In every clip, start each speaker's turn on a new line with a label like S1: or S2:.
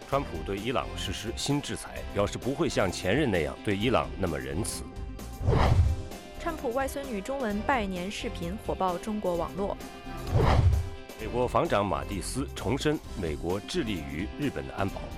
S1: 川普对伊朗实施新制裁，表示不会像前任那样对伊朗那么仁慈。
S2: 川普外孙女中文拜年视频火爆中国网络。
S1: 美国防长马蒂斯重申，美国致力于日本的安保。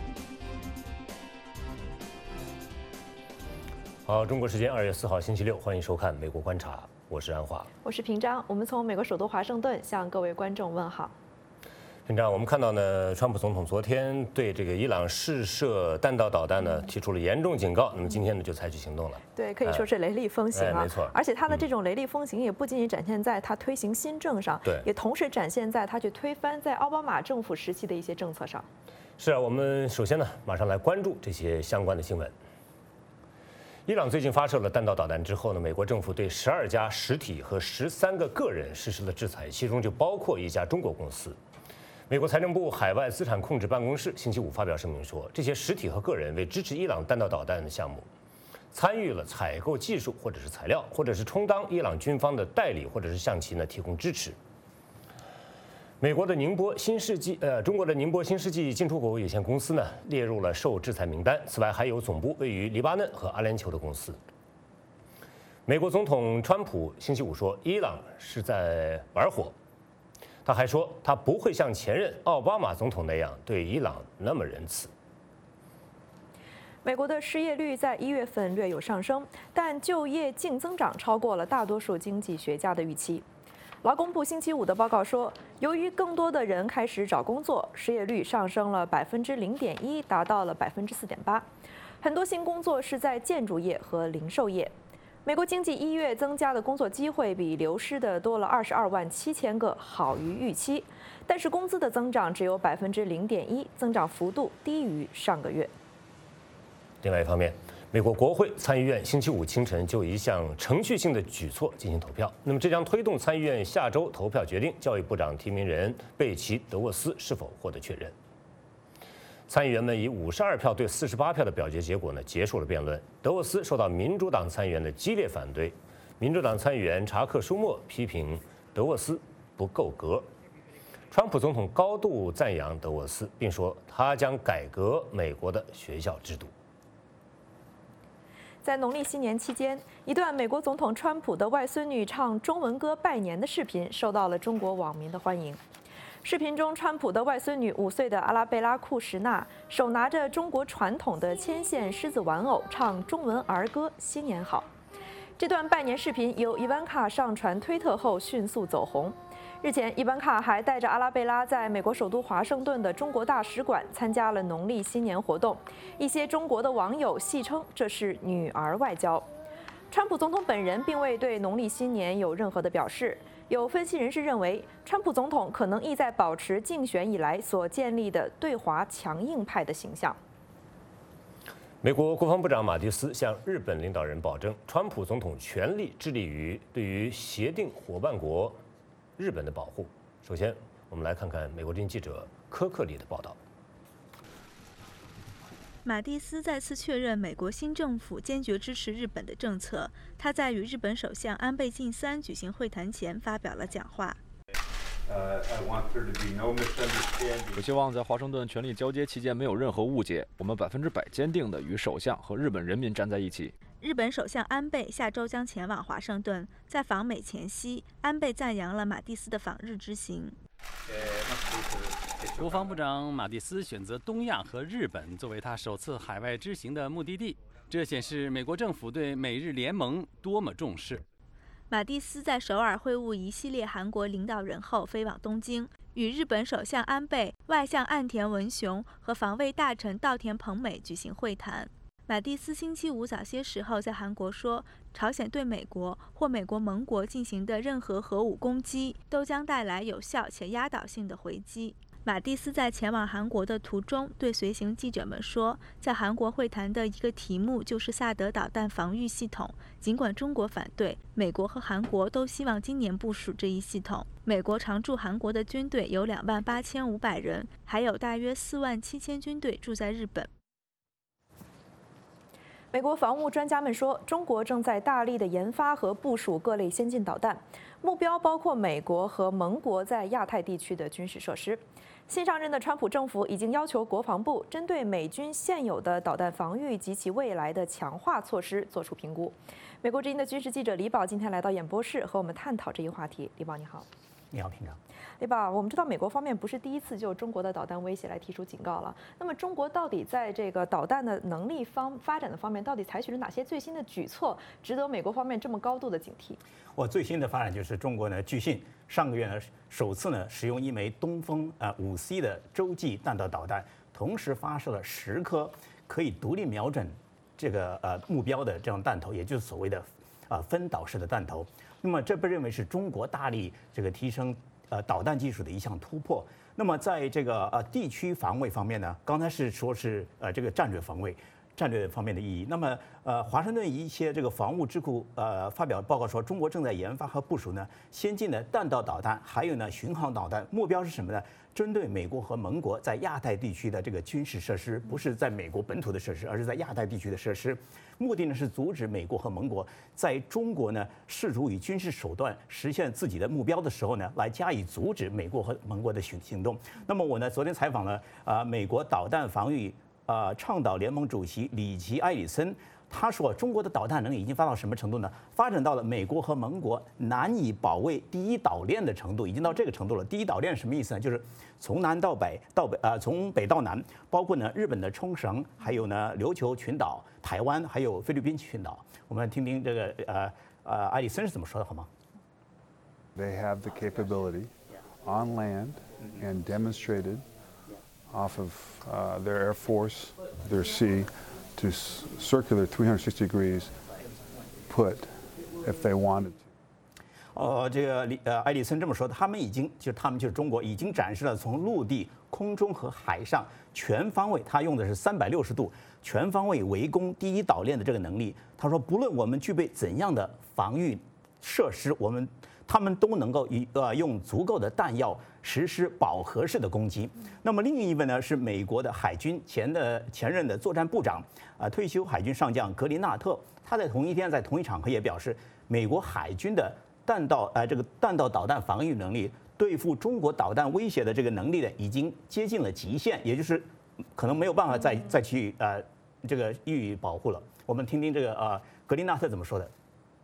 S1: 好，中国时间2月4号星期六，欢迎收看《美国观察》，我是安华，
S2: 我是平章。我们从美国首都华盛顿向各位观众问好。
S1: 平章，我们看到呢，川普总统昨天对这个伊朗试射弹道导弹呢提出了严重警告，那么今天呢就采取行动了。
S2: 对，可以说是雷厉风行了。
S1: 没错。
S2: 而且他的这种雷厉风行也不仅仅展现在他推行新政上，
S1: 对，
S2: 也同时展现在他去推翻在奥巴马政府时期的一些政策上。
S1: 是啊，我们首先呢马上来关注这些相关的新闻。伊朗最近发射了弹道导弹之后呢，美国政府对12家实体和13个个人实施了制裁，其中就包括一家中国公司。美国财政部海外资产控制办公室星期五发表声明说，这些实体和个人为支持伊朗弹道导弹的项目，参与了采购技术或者是材料，或者是充当伊朗军方的代理，或者是向其提供支持。美国的中国的宁波新世纪进出口有限公司呢列入了受制裁名单。此外，还有总部位于黎巴嫩和阿联酋的公司。美国总统川普星期五说，伊朗是在玩火。他还说，他不会像前任奥巴马总统那样对伊朗那么仁慈。
S2: 美国的失业率在1月份略有上升，但就业净增长超过了大多数经济学家的预期。劳工部星期五的报告说，由于更多的人开始找工作，失业率上升了0.1%，达到了4.8%。很多新工作是在建筑业和零售业。美国经济1月增加的工作机会比流失的多了22万7千个，好于预期。但是工资的增长只有0.1%，增长幅度低于上个月。
S1: 另外一方面，美国国会参议院星期五清晨就一项程序性的举措进行投票，那么这将推动参议院下周投票决定教育部长提名人贝奇·德沃斯是否获得确认。参议员们以52票对48票的表决结果呢，结束了辩论。德沃斯受到民主党参议员的激烈反对，民主党参议员查克·舒默批评德沃斯不够格。川普总统高度赞扬德沃斯，并说他将改革美国的学校制度。
S2: 在农历新年期间，一段美国总统川普的外孙女唱中文歌拜年的视频受到了中国网民的欢迎。视频中，川普的外孙女5岁的阿拉贝拉·库什纳手拿着中国传统的牵线狮子玩偶，唱中文儿歌“新年好”。这段拜年视频由伊万卡上传推特后迅速走红。日前，伊万卡还带着阿拉贝拉在美国首都华盛顿的中国大使馆参加了农历新年活动。一些中国的网友戏称这是女儿外交。川普总统本人并未对农历新年有任何的表示。有分析人士认为，川普总统可能意在保持竞选以来所建立的对华强硬派的形象。
S1: 美国国防部长马蒂斯向日本领导人保证，川普总统全力致力于对于协定伙伴国日本的保护。首先，我们来看看美国之音记者科克里的报道。
S3: 马蒂斯再次确认美国新政府坚决支持日本的政策。他在与日本首相安倍晋三举行会谈前发表了讲话。
S4: 我希望在华盛顿权力交接期间没有任何误解，我们100%坚定地与首相和日本人民站在一起。
S3: 日本首相安倍下周将前往华盛顿，在访美前夕，安倍赞扬了马蒂斯的访日之行。
S5: 国防部长马蒂斯选择东亚和日本作为他首次海外之行的目的地，这显示美国政府对美日联盟多么重视。
S3: 马蒂斯在首尔会晤一系列韩国领导人后飞往东京，与日本首相安倍、外相岸田文雄和防卫大臣稻田朋美举行会谈。马蒂斯星期五早些时候在韩国说，朝鲜对美国或美国盟国进行的任何核武攻击都将带来有效且压倒性的回击。马蒂斯在前往韩国的途中对随行记者们说，在韩国会谈的一个题目就是萨德导弹防御系统。尽管中国反对，美国和韩国都希望今年部署这一系统。美国常驻韩国的军队有28500人，还有大约47000军队住在日本。
S2: 美国防务专家们说，中国正在大力的研发和部署各类先进导弹，目标包括美国和盟国在亚太地区的军事设施。新上任的川普政府已经要求国防部针对美军现有的导弹防御及其未来的强化措施做出评估。美国之音的军事记者李宝今天来到演播室和我们探讨这一话题。李宝你好。
S6: 你好，平常。
S2: 李宝，我们知道美国方面不是第一次就中国的导弹威胁来提出警告了。那么中国到底在这个导弹的能力发展的方面，到底采取了哪些最新的举措，值得美国方面这么高度的警惕？
S6: 最新的发展就是中国呢，据信上个月呢首次呢使用一枚东风5C 的洲际弹道导弹，同时发射了10颗可以独立瞄准这个目标的这样弹头，也就是所谓的分导式的弹头。那么这被认为是中国大力这个提升导弹技术的一项突破。那么在这个地区防卫方面呢，刚才是说是这个战略防卫。战略方面的意义。那么，华盛顿一些这个防务智库发表报告说，中国正在研发和部署呢先进的弹道导弹，还有呢巡航导弹，目标是什么呢？针对美国和盟国在亚太地区的这个军事设施，不是在美国本土的设施，而是在亚太地区的设施。目的呢是阻止美国和盟国在中国呢试图以军事手段实现自己的目标的时候呢，来加以阻止美国和盟国的行动。那么我呢昨天采访了美国导弹防御倡导联盟主席里奇·埃里森，他说中国的导弹能力已经发到什么程度呢？发展到了美国和盟国难以保卫第一岛链的程度，已经到这个程度了。第一岛链什么意思呢？就是从南到北，从北到南，包括呢日本的冲绳，还有呢琉球群岛、台湾，还有菲律宾群岛。我们听听这个埃里森是怎么说的，好吗
S7: ？They have the capability on land and demonstrated off of their air force, their sea, to circular 360 degrees put if they wanted to.
S6: 这个埃里森这么说的，他们就是中国已经展示了从陆地、空中和海上全方位，他用的是360度全方位围攻第一岛链的这个能力。他说，不论我们具备怎样的防御设施，他们都能够用足够的弹药实施饱和式的攻击。那么另一位呢是美国的海军前任的作战部长退休海军上将格林纳特，他在同一天在同一场合也表示，美国海军的弹道导弹防御能力对付中国导弹威胁的这个能力呢，已经接近了极限，也就是可能没有办法再去这个予以保护了。我们听听这个格林纳特怎么说的。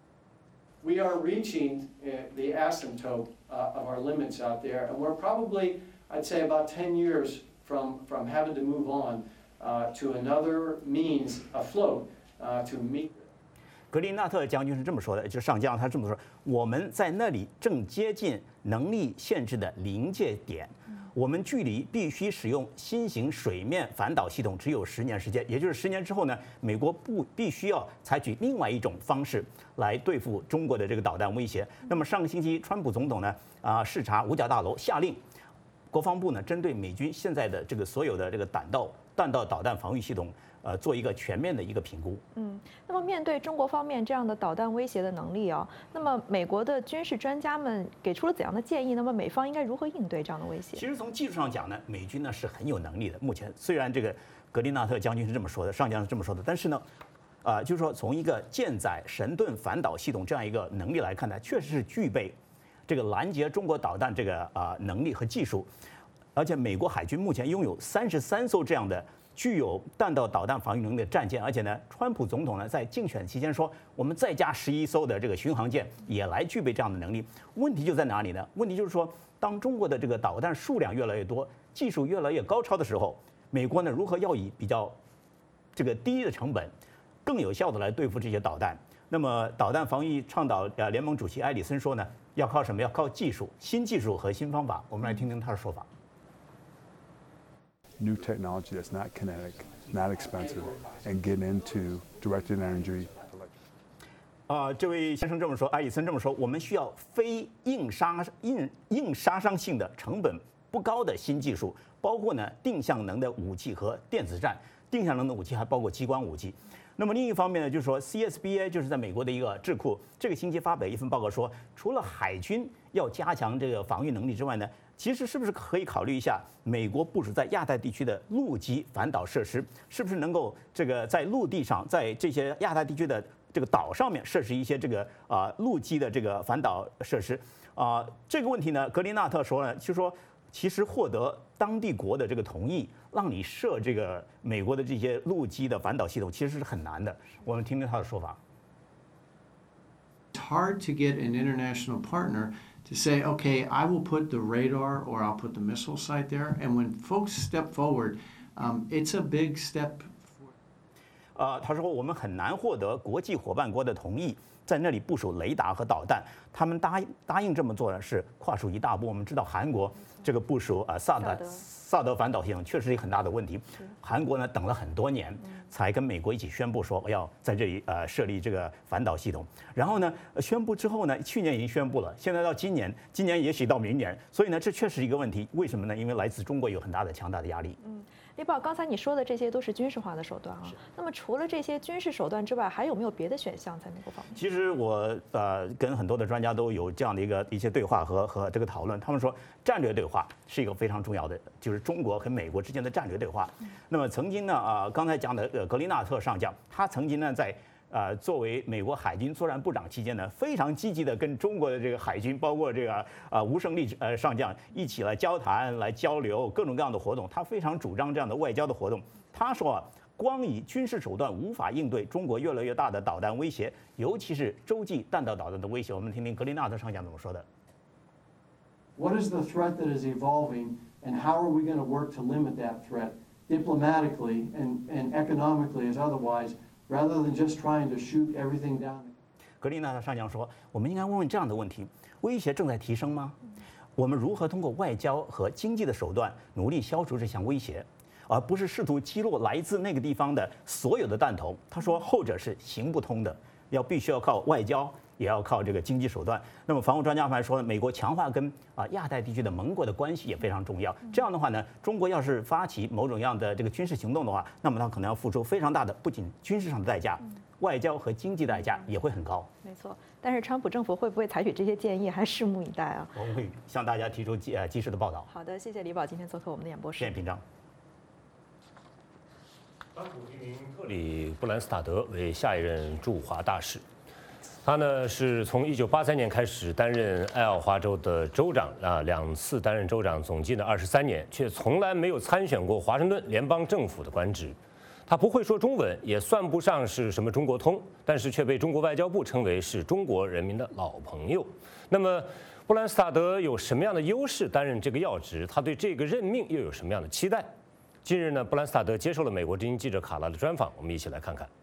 S8: We are reaching the asymptote of our limits out there, and we're probably, I'd say, about 10 years from having to move on to another means afloat to meet.
S6: 格林纳特将军是这么说的，就是上将，他这么说：我们在那里正接近能力限制的临界点，我们距离必须使用新型水面反导系统只有10年时间，也就是10年之后呢，美国必须要采取另外一种方式来对付中国的这个导弹威胁。那么上个星期，川普总统呢视察五角大楼，下令国防部呢针对美军现在的这个所有的这个弹道导弹防御系统。做一个全面的一个评估。
S2: 那么面对中国方面这样的导弹威胁的能力那么美国的军事专家们给出了怎样的建议？那么美方应该如何应对这样的威胁？
S6: 其实从技术上讲呢，美军呢是很有能力的。目前虽然这个格林纳特将军是这么说的，上将是这么说的，但是呢，就是说从一个舰载神盾反导系统这样一个能力来看呢，确实是具备这个拦截中国导弹这个能力和技术。而且美国海军目前拥有33艘这样的具有弹道导弹防御能力的战舰，而且呢，川普总统呢在竞选期间说，我们再加11艘的这个巡航舰也来具备这样的能力。问题就在哪里呢？问题就是说，当中国的这个导弹数量越来越多，技术越来越高超的时候，美国呢如何要以比较这个低的成本，更有效的来对付这些导弹？那么，导弹防御倡导联盟主席埃里森说呢，要靠什么？要靠技术、新技术和新方法。我们来听听他的说法。
S7: New technology that's not kinetic, not expensive, and get into directed energy.
S6: 这位先生这么说，埃里森这么说，我们需要非硬杀伤性的、成本不高的新技术，包括呢定向能的武器和电子战。定向能的武器还包括激光武器。那么另一方面呢，就是说 CSBA 就是在美国的一个智库，这个星期发表一份报告说，除了海军要加强这个防御能力之外呢， 其实是不是可以考虑一下，美国部署在亚太地区的陆基反导设施，是不是能够这个在陆地上，在这些亚太地区的这个岛上面设置一些这个陆基的这个反导设施？这个问题呢，格林纳特说呢，就说其实获得当地国的这个同意，让你设这个美国的这些陆基的反导系统，其实是很难的。我们听听他的说法。
S8: It's hard to get an international partner to say, okay, I will put the radar or I'll put the missile site there. And when folks step forward, it's a big step.
S6: 他说我们很难获得国际伙伴国的同意，在那里部署雷达和导弹。他们答应这么做呢，是跨出一大步。我们知道韩国这个部署萨德反导系统确实是一个很大的问题。韩国呢等了很多年，才跟美国一起宣布说要在这里设立这个反导系统。然后呢，宣布之后呢，去年已经宣布了，现在到今年也许到明年。所以呢，这确实是一个问题。为什么呢？因为来自中国有很大的强大的压力。
S2: 李宝，刚才你说的这些都是军事化的手段啊。那么除了这些军事手段之外，还有没有别的选项在美国方面？
S6: 其实我跟很多的专家都有这样的一些对话和这个讨论。他们说战略对话是一个非常重要的，就是中国和美国之间的战略对话。那么曾经呢刚才讲的格林纳特上将，他曾经呢在作为美国海军作战部长期间呢，非常积极的跟中国的这个海军，包括这个吴胜利上将一起来交谈、来交流各种各样的活动。他非常主张这样的外交的活动。他说光以军事手段无法应对中国越来越大的导弹威胁，尤其是洲际弹道导弹的威胁。我们听听格林纳特上将怎么说的。
S8: What is the threat that is evolving, and how are we going to work to limit that threat diplomatically and economically as otherwise?Rather than just trying to shoot everything down.
S6: 格林纳特上将说：“我们应该问问这样的问题：威胁正在提升吗？我们如何通过外交和经济的手段努力消除这项威胁，而不是试图击落来自那个地方的所有的弹头？”他说，后者是行不通的，必须要靠外交，也要靠这个经济手段。那么，防务专家还说，美国强化跟亚太地区的盟国的关系也非常重要。这样的话呢，中国要是发起某种样的这个军事行动的话，那么它可能要付出非常大的不仅军事上的代价，外交和经济代价也会很高。
S2: 没错，但是川普政府会不会采取这些建议，还拭目以待啊。
S6: 我们会向大家提出及时的报道。
S2: 好的，谢谢李宝今天做客我们的演播室。
S6: 谢谢屏障。
S1: 川普提名特里·布兰斯塔德为下一任驻华大使。他呢是从1983年开始担任爱奥华州的州长2次担任州长，总计呢23年，却从来没有参选过华盛顿联邦政府的官职。他不会说中文，也算不上是什么中国通，但是却被中国外交部称为是中国人民的老朋友。那么，布兰斯塔德有什么样的优势担任这个要职？他对这个任命又有什么样的期待？近日呢，布兰斯塔德接受了美国之音记者卡拉的专访，我们一起来看看。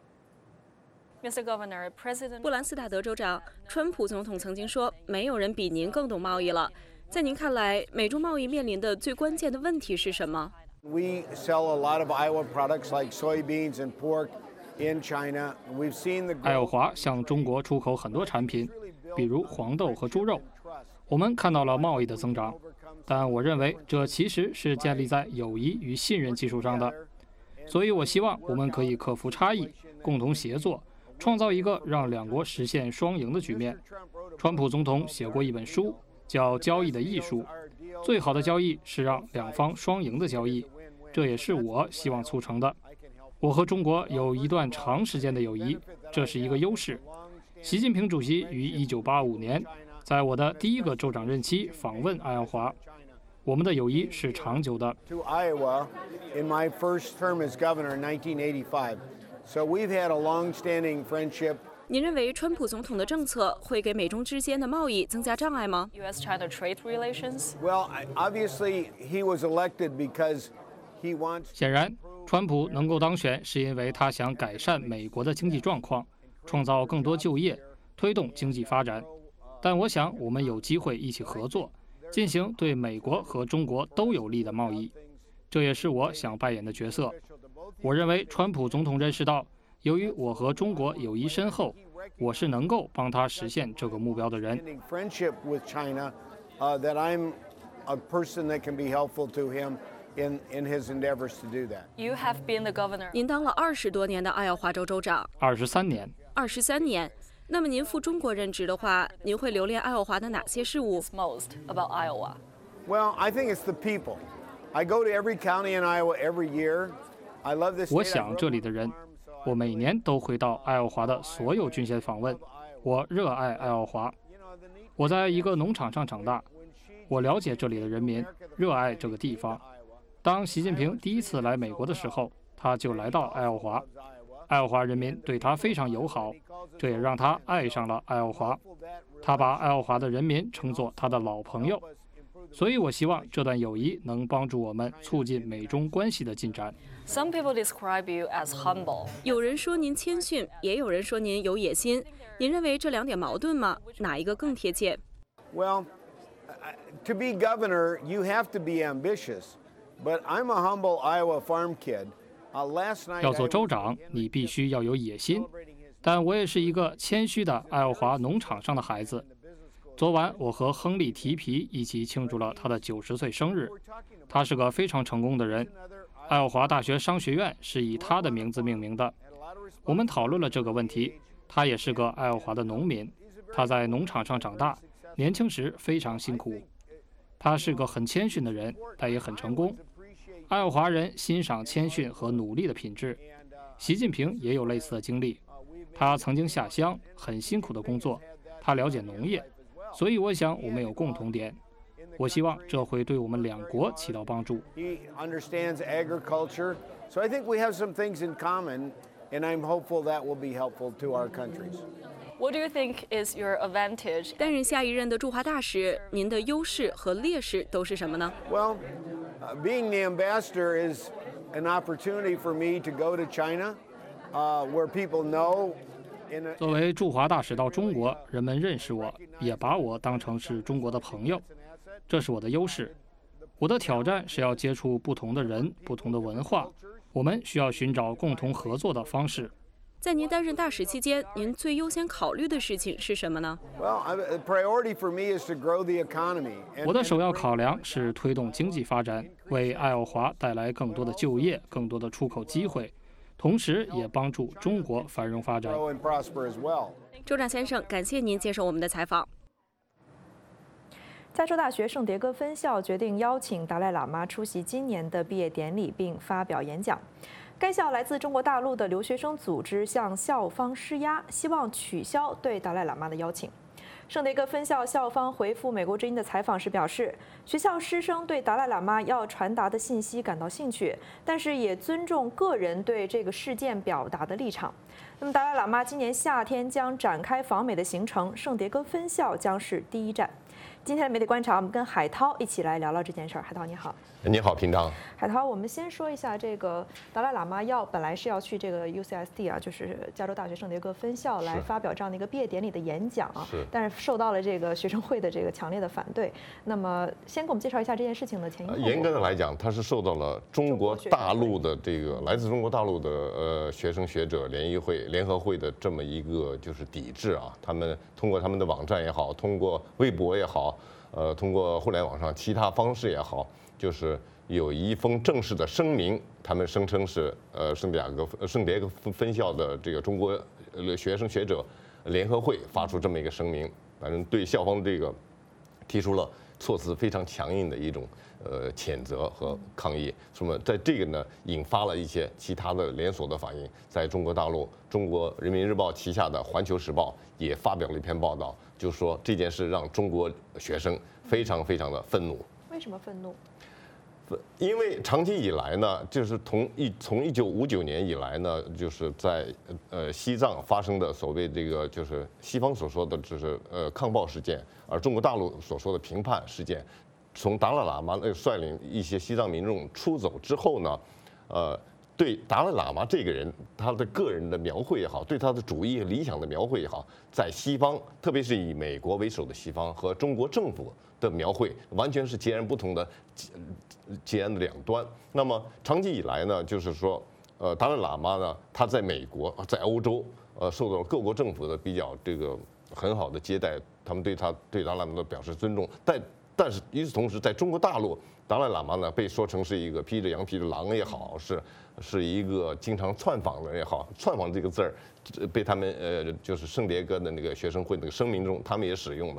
S9: 布兰斯塔德州长，川普总统曾经说，没有人比您更懂贸易了。在您看来，美中贸易面临的最关键的问题是什么？
S10: We sell a lot of Iowa products like soybeans and pork in China. We've seen the
S11: 爱奥华向中国出口很多产品，比如黄豆和猪肉。我们看到了贸易的增长，但我认为这其实是建立在友谊与信任基础上的。所以我希望我们可以克服差异，共同协作，创造一个让两国实现双赢的局面。川普总统写过一本书，叫《交易的艺术》。最好的交易是让两方双赢的交易，这也是我希望促成的。我和中国有一段长时间的友谊，这是一个优势。习近平主席于1985年在我的第一个州长任期访问爱奥华，我们的友谊是长久的。
S10: To Iowa in my first term as governor in 1985. So we've had a long-standing friendship.
S9: 您认为川普总统的政策会给美中之间的贸易增加障碍吗
S12: ？U.S.-China trade relations.
S10: Well, obviously he was elected because he wants.
S11: 显然，川普能够当选是因为他想改善美国的经济状况，创造更多就业，推动经济发展。但我想我们有机会一起合作，进行对美国和中国都有利的贸易。这也是我想扮演的角色。我认为川普总统认识到，由于我和中国友谊深厚，我是能够帮他实现这个目标的人。
S9: 您当了20多年的爱奥华州州长。
S11: 23年。
S9: 23年。那么您赴中国任职的话，您会留恋爱奥华的哪些事务？
S10: Well, I think it's the people. I go to every county in Iowa every year. I love this state.
S11: 我想这里的人，我每年都会到爱奥华的所有郡县访问。我热爱爱奥华。我在一个农场上长大，我了解这里的人民，热爱这个地方。当习近平第一次来美国的时候，他就来到爱奥华。爱奥华人民对他非常友好，这也让他爱上了爱奥华。他把爱奥华的人民称作他的老朋友，所以我希望这段友谊能帮助我们促进美中关系的进展。
S12: Some people describe you as humble.
S9: 有人说您谦逊，也有人说您有野心。您认为这两点矛盾吗？哪一个更贴切？
S10: Well, to be governor, you have to be ambitious. But I'm a humble Iowa farm kid. Last night
S11: 要做州长，你必须要有野心。但我也是一个谦虚的爱奥华农场上的孩子。昨晚我和亨利·提皮一起庆祝了他的90岁生日。他是个非常成功的人。爱奥华大学商学院是以他的名字命名的。我们讨论了这个问题。他也是个爱奥华的农民。他在农场上长大，年轻时非常辛苦。他是个很谦逊的人，但也很成功。爱奥华人欣赏谦逊和努力的品质。习近平也有类似的经历。他曾经下乡，很辛苦的工作。他了解农业，所以我想我们有共同点。我希望这会对我们两国起到帮助。
S10: He understands agriculture, so I think we have some things in common, and I'm hopeful that will be helpful to our countries.
S12: What do you think is your advantage?
S9: 担任下一任的驻华大使，您的优势和劣势都是什么呢？
S10: Well, being the ambassador is an opportunity for me to go to China, where people know.
S11: 作为驻华大使到中国，人们认识我，也把我当成是中国的朋友，这是我的优势。我的挑战是要接触不同的人、不同的文化，我们需要寻找共同合作的方式。
S9: 在您担任大使期间，您最优先考虑的事情是什么呢？
S10: Well, the priority for me is to grow the economy.
S11: 我的首要考量是推动经济发展，为爱奥华带来更多的就业、更多的出口机会。同时也帮助中国繁荣发展。
S9: 州长先生，感谢您接受我们的采访。
S2: 加州大学圣迭戈分校决定邀请达赖喇嘛出席今年的毕业典礼，并发表演讲。该校来自中国大陆的留学生组织向校方施压，希望取消对达赖喇嘛的邀请。圣迭戈分校校方回复美国之音的采访时表示，学校师生对达赖喇嘛要传达的信息感到兴趣，但是也尊重个人对这个事件表达的立场。那么，达赖喇嘛今年夏天将展开访美的行程，圣迭戈分校将是第一站。今天的媒体观察，我们跟海涛一起来聊聊这件事儿。海涛你好。
S1: 你好，平常。
S2: 海涛，我们先说一下这个达赖喇嘛本来是要去这个 UCSD 啊，就是加州大学圣迭戈分校来发表这样的一个毕业典礼的演讲啊，但是受到了这个学生会的这个强烈的反对。那么，先给我们介绍一下这件事情的前因后果。
S13: 严格的来讲，它是受到了中国大陆的这个来自中国大陆的学生学者联合会的这么一个就是抵制啊。他们通过他们的网站也好，通过微博也好，通过互联网上其他方式也好，就是有一封正式的声明，他们声称是圣迭戈分校的这个中国学生学者联合会发出这么一个声明，反正对校方这个提出了措辞非常强硬的一种谴责和抗议。那么在这个呢，引发了一些其他的连锁的反应，在中国大陆，中国人民日报旗下的《环球时报》也发表了一篇报道，就说这件事让中国学生非常非常的愤怒。
S2: 为什么愤怒？
S13: 因为长期以来呢，就是从1959年以来呢，就是在西藏发生的所谓这个就是西方所说的就是抗暴事件，而中国大陆所说的平叛事件，从达赖喇嘛率领一些西藏民众出走之后呢，对达赖喇嘛这个人他的个人的描绘也好，对他的主义理想的描绘也好，在西方，特别是以美国为首的西方和中国政府的描绘，完全是截然不同的。截然的两端。那么长期以来呢，就是说，达赖喇嘛呢，他在美国、在欧洲，受到了各国政府的比较这个很好的接待，他们对达赖喇嘛的表示尊重。但是与此同时，在中国大陆，达赖喇嘛呢被说成是一个披着羊皮的狼也好，是一个经常窜访的人也好，窜访这个字儿被他们就是圣迭戈的那个学生会那个声明中，他们也使用了。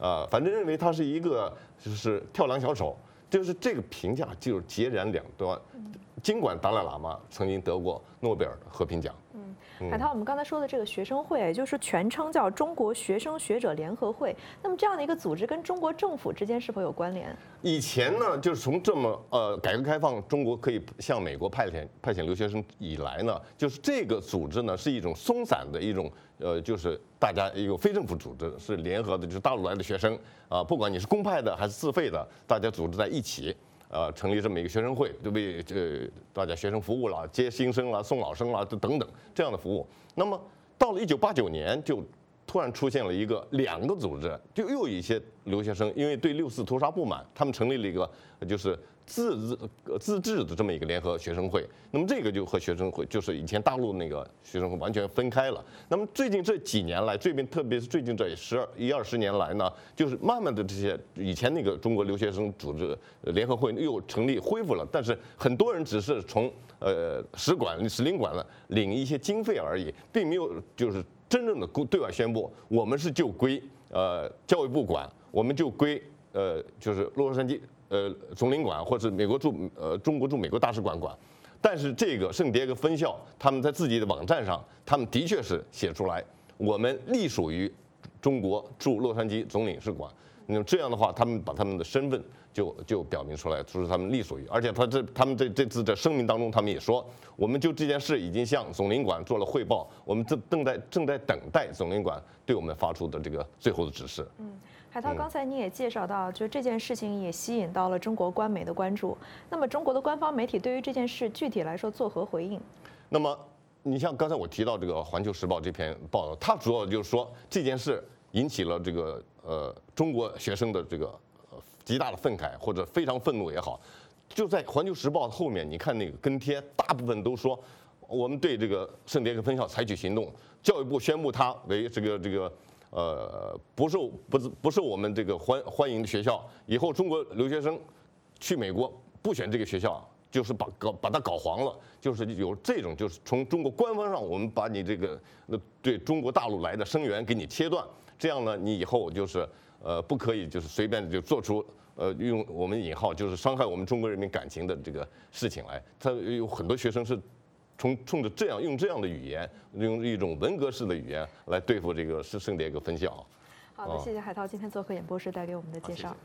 S13: 反正认为他是一个就是跳梁小丑，就是这个评价就是截然两端。尽管达赖喇嘛曾经得过诺贝尔和平奖。
S2: 海涛，我们刚才说的这个学生会，也就是全称叫中国学生学者联合会。那么这样的一个组织跟中国政府之间是否有关联？
S13: 以前呢，就是从这么改革开放，中国可以向美国派遣留学生以来呢，就是这个组织呢是一种松散的一种就是大家一个非政府组织，是联合的，就是大陆来的学生啊，不管你是公派的还是自费的，大家组织在一起。成立这么一个学生会，就为大家学生服务了，接新生了，送老生了，等等这样的服务。那么到了1989年，就突然出现了两个组织，就又有一些留学生因为对6·4屠杀不满，他们成立了一个就是自治的这么一个联合学生会。那么这个就和学生会就是以前大陆那个学生会完全分开了。那么最近这几年来，特别是最近这10-20年来呢，就是慢慢的这些以前那个中国留学生组织联合会又成立恢复了，但是很多人只是从使领馆呢领一些经费而已，并没有就是真正的对外宣布我们是就归教育部管，我们就归就是洛杉矶总领馆或者美国中国驻美国大使馆管。但是这个圣迭戈分校他们在自己的网站上，他们的确是写出来我们隶属于中国驻洛杉矶总领事馆。那么这样的话，他们把他们的身份就表明出来，就是他们隶属于。而且他们这次的声明当中，他们也说，我们就这件事已经向总领馆做了汇报，我们正在等待总领馆对我们发出的这个最后的指示。
S2: 海涛，刚才你也介绍到，就这件事情也吸引到了中国官媒的关注。那么中国的官方媒体对于这件事具体来说作何回应？
S13: 那么你像刚才我提到这个《环球时报》这篇报道，它主要就是说这件事引起了这个中国学生的这个极大的愤慨或者非常愤怒也好，就在《环球时报》后面，你看那个跟贴，大部分都说我们对这个圣迭戈分校采取行动，教育部宣布它为这个不受我们这个欢迎的学校，以后中国留学生去美国不选这个学校，就是把它搞黄了，就是有这种就是从中国官方上，我们把你这个对中国大陆来的生源给你切断，这样呢，你以后就是不可以就是随便就做出用我们引号就是伤害我们中国人民感情的这个事情来。他有很多学生是冲着用这样的语言，用一种文革式的语言来对付这个圣迭戈分校。
S2: 好的，谢谢海涛今天做客演播室带给我们的介绍。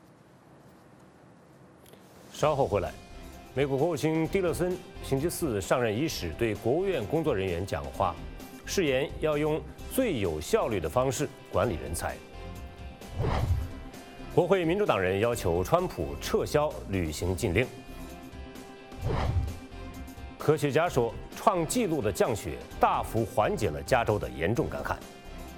S1: 稍后回来，美国国务卿蒂勒森星期4上任伊始对国务院工作人员讲话，誓言要用最有效率的方式管理人才。国会民主党人要求川普撤销旅行禁令。科学家说，创纪录的降雪大幅缓解了加州的严重干旱。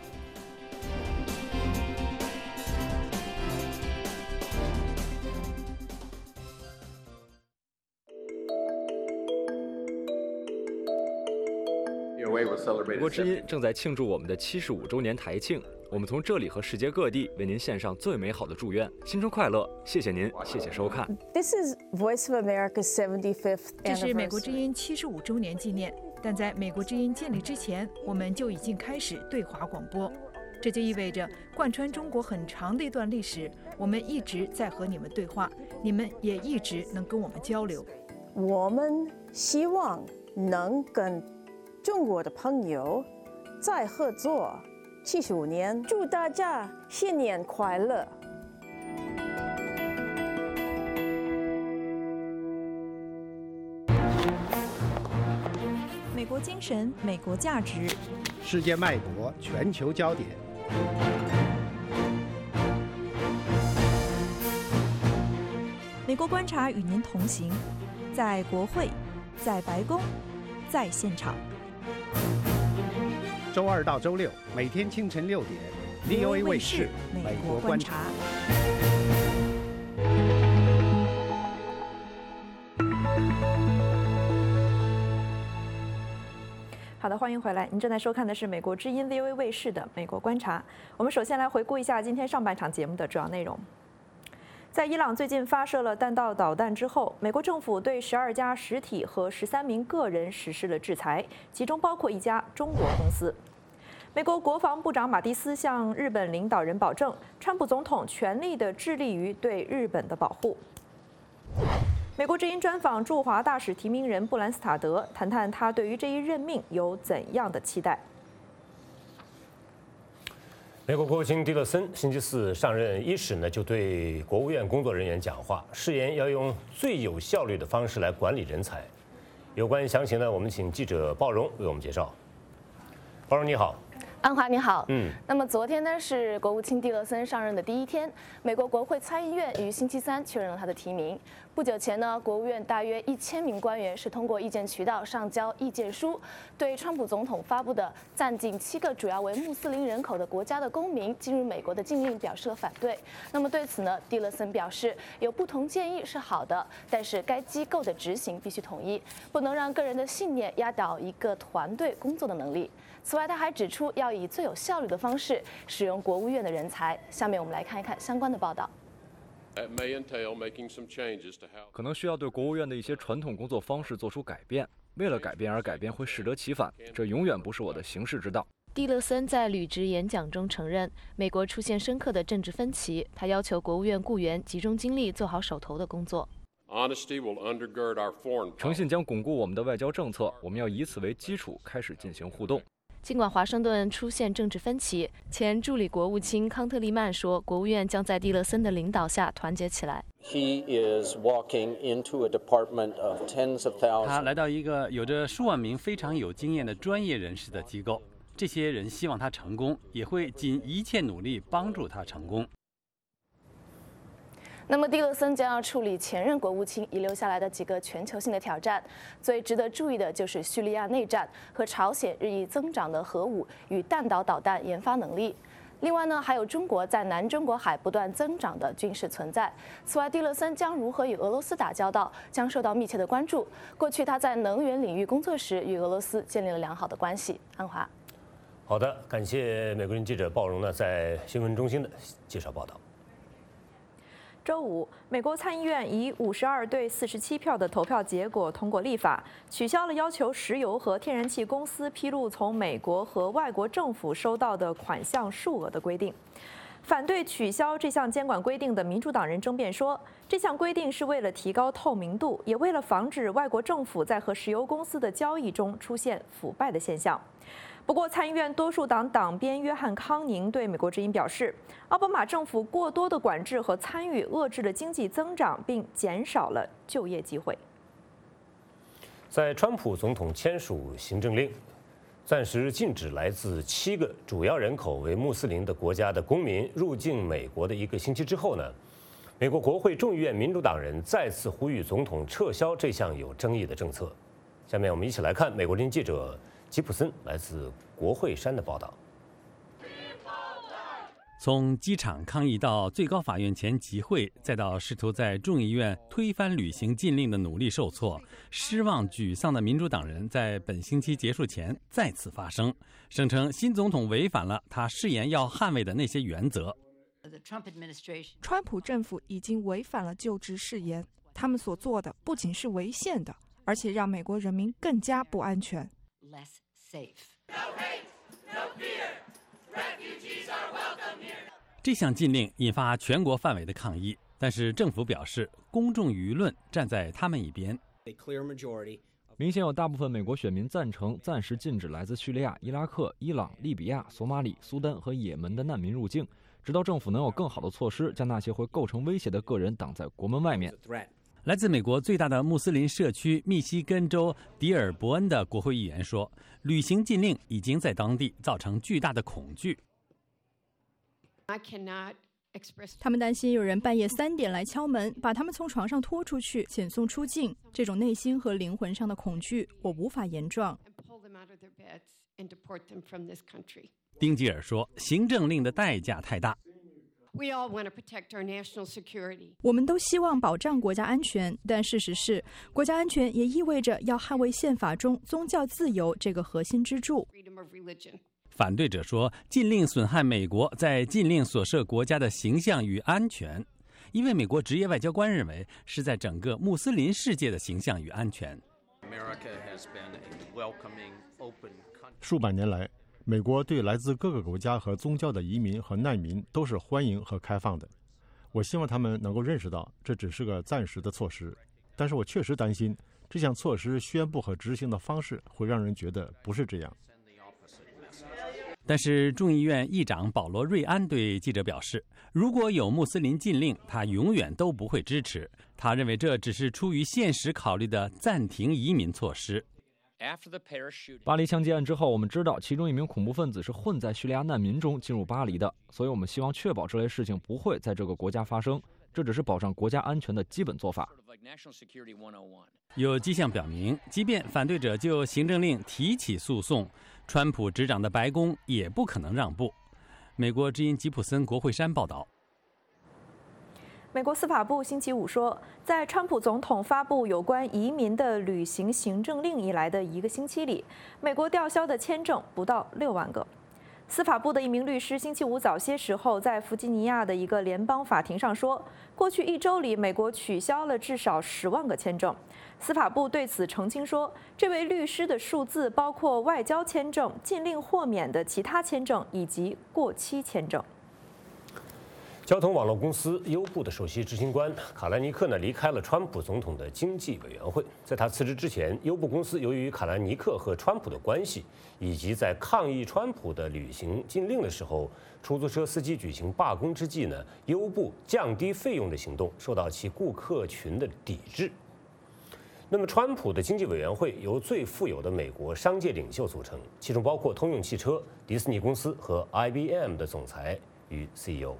S4: 美国之音正在庆祝我们的75周年台庆，我们从这里和世界各地为您献上最美好的祝愿，新春快乐！谢谢您，谢谢收看。
S14: This is Voice of America's 75th anniversary.
S15: 这是美国之音75周年纪念，但在美国之音建立之前，我们就已经开始对华广播。这就意味着，贯穿中国很长的一段历史，我们一直在和你们对话，你们也一直能跟我们交流。
S14: 我们希望能跟中国的朋友再合作75年，祝大家新年快乐！
S2: 美国精神，美国价值，
S16: 世界脉搏，全球焦点。
S2: 美国观察与您同行，在国会，在白宫，在现场。
S16: 周2到周6，每天清晨6点 ，VOA 卫视《美国观察》。
S2: 好的，欢迎回来。您正在收看的是美国之音 VOA 卫视的《美国观察》。我们首先来回顾一下今天上半场节目的主要内容。在伊朗最近发射了弹道导弹之后，美国政府对12家实体和13名个人实施了制裁，其中包括一家中国公司。 美国国防部长马蒂斯向日本领导人保证，川普总统全力地致力于对日本的保护。美国之音专访驻华大使提名人布兰斯塔德，谈谈他对于这一任命有怎样的期待。
S1: 美国国务卿蒂勒森星期四上任伊始呢，就对国务院工作人员讲话，誓言要用最有效率的方式来管理人才。有关详情呢，我们请记者鲍荣为我们介绍。鲍荣你好。
S17: 安华你好，那么昨天呢是国务卿蒂勒森上任的第一天，美国国会参议院于星期三确认了他的提名。不久前呢，国务院大约1000名官员是通过意见渠道上交意见书，对川普总统发布的暂禁7个主要为穆斯林人口的国家的公民进入美国的禁令表示了反对。那么对此呢，蒂勒森表示有不同建议是好的，但是该机构的执行必须统一，不能让个人的信念压倒一个团队工作的能力。此外，他还指出要以最有效率的方式使用国务院的人才。下面我们来看一看相关的报道。
S4: 可能需要对国务院的一些传统工作方式做出改变，为了改变而改变会适得其反，这永远不是我的行事之道。
S17: 蒂勒森在履职演讲中承认，美国出现深刻的政治分歧，他要求国务院雇员集中精力做好手头的工作。
S4: 诚信将巩固我们的外交政策，我们要以此为基础开始进行互动。
S17: 尽管华盛顿出现政治分歧，前助理国务卿康特利曼说，国务院将在蒂勒森的领导下团结起来。
S5: 他来到一个有着数万名非常有经验的专业人士的机构，这些人希望他成功，也会尽一切努力帮助他成功。
S17: 那么蒂勒森将要处理前任国务卿遗留下来的几个全球性的挑战，最值得注意的就是叙利亚内战和朝鲜日益增长的核武与弹道导弹研发能力。另外呢，还有中国在南中国海不断增长的军事存在。此外，蒂勒森将如何与俄罗斯打交道，将受到密切的关注。过去他在能源领域工作时，与俄罗斯建立了良好的关系。安华，
S1: 好的，感谢美国人记者鲍荣呢在新闻中心的介绍报道。
S2: 周五，美国参议院以52对47票的投票结果通过立法，取消了要求石油和天然气公司披露从美国和外国政府收到的款项数额的规定。反对取消这项监管规定的民主党人争辩说，这项规定是为了提高透明度，也为了防止外国政府在和石油公司的交易中出现腐败的现象。不过，参议院多数党党鞭约翰·康宁对美国之音表示，奥巴马政府过多的管制和参与遏制了经济增长，并减少了就业机会。
S1: 在川普总统签署行政令，暂时禁止来自7个主要人口为穆斯林的国家的公民入境美国的1个星期之后呢，美国国会众议院民主党人再次呼吁总统撤销这项有争议的政策。下面我们一起来看美国之音记者吉普森来自国会山的报道。
S5: 从机场抗议到最高法院前集会，再到试图在众议院推翻旅行禁令的努力受挫，失望沮丧的民主党人在本星期结束前再次发声，声称新总统违反了他誓言要捍卫的那些原则。
S18: 川普政府已经违反了就职誓言，他们所做的不仅是违宪的，而且让美国人民更加不安全。
S5: 这项禁令引发全国范围的抗议，但是政府表示，公众舆论站在他们一边。
S4: 明显有大部分美国选民赞成暂时禁止来自叙利亚、伊拉克、伊朗、利比亚、索马里、苏丹和也门的难民入境，直到政府能有更好的措施将那些会构成威胁的个人挡在国门外面。
S5: 来自美国最大的穆斯林社区密西根州迪尔伯恩的国会议员说，旅行禁令已经在当地造成巨大的恐惧。
S19: 他们担心有人半夜3点来敲门，把他们从床上拖出去，遣送出境。这种内心和灵魂上的恐惧，我无法言状。
S5: 丁吉尔说，行政令的代价太大。
S19: 我们都希望保障国家安全，但事实是，国家安全也意味着要捍卫宪法中宗教自由这个核心支柱。
S5: 反对者说，禁令损害美国在禁令所涉国家的形象与安全，因为美国职业外交官认为是在整个穆斯林世界的形象与安全。
S20: 数百年来， 美国对来自各个国家和宗教的移民和难民都是欢迎和开放的。我希望他们能够认识到，这只是个暂时的措施。但是我确实担心，这项措施宣布和执行的方式会让人觉得不是这样。
S5: 但是众议院议长保罗·瑞安对记者表示，如果有穆斯林禁令，他永远都不会支持。他认为这只是出于现实考虑的暂停移民措施。
S4: 巴黎枪击案之后，我们知道其中一名恐怖分子是混在叙利亚难民中进入巴黎的，所以我们希望确保这类事情不会在这个国家发生。这只是保障国家安全的基本做法。
S5: 有迹象表明，即便反对者就行政令提起诉讼，川普执掌的白宫也不可能让步。美国之音吉普森、国会山报道。
S2: 美国司法部星期五说，在川普总统发布有关移民的旅行行政令以来的1个星期里，美国吊销的签证不到6万个。司法部的一名律师星期五早些时候在弗吉尼亚的一个联邦法庭上说，过去1周里，美国取消了至少10万个签证。司法部对此澄清说，这位律师的数字包括外交签证、禁令豁免的其他签证以及过期签证。
S1: 交通网络公司优步的首席执行官卡兰尼克呢离开了川普总统的经济委员会。在他辞职之前，优步公司由于卡兰尼克和川普的关系，以及在抗议川普的旅行禁令的时候，出租车司机举行罢工之际呢，优步降低费用的行动受到其顾客群的抵制。那么，川普的经济委员会由最富有的美国商界领袖组成，其中包括通用汽车、迪士尼公司和 IBM 的总裁与 CEO。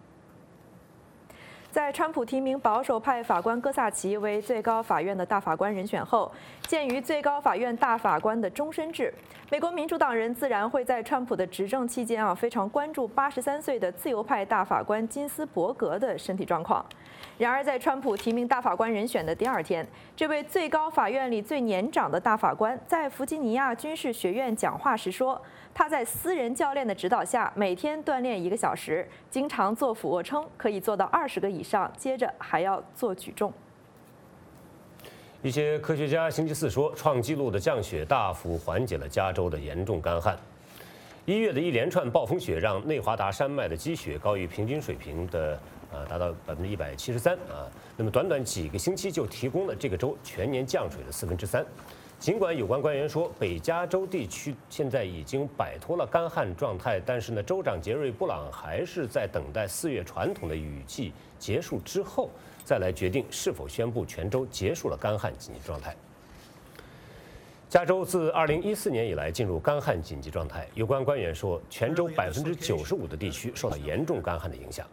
S2: 在川普提名保守派法官戈萨奇为最高法院的大法官人选后，鉴于最高法院大法官的终身制，美国民主党人自然会在川普的执政期间非常关注83岁的自由派大法官金斯伯格的身体状况。然而，在川普提名大法官人选的第2天，这位最高法院里最年长的大法官在弗吉尼亚军事学院讲话时说，他在私人教练的指导下，每天锻炼1个小时，经常做俯卧撑，可以做到20个以上，接着还要做举重。
S1: 一些科学家星期四说，创纪录的降雪大幅缓解了加州的严重干旱。1月的一连串暴风雪让内华达山脉的积雪高于平均水平的达到173%啊。那么短短几个星期就提供了这个州全年降水的3/4。尽管有关官员说，北加州地区现在已经摆脱了干旱状态，但是呢，州长杰瑞·布朗还是在等待4月传统的雨季结束之后，再来决定是否宣布全州结束了干旱紧急状态。加州自2014年以来进入干旱紧急状态，有关官员说，全州95%的地区受到严重干旱的影响。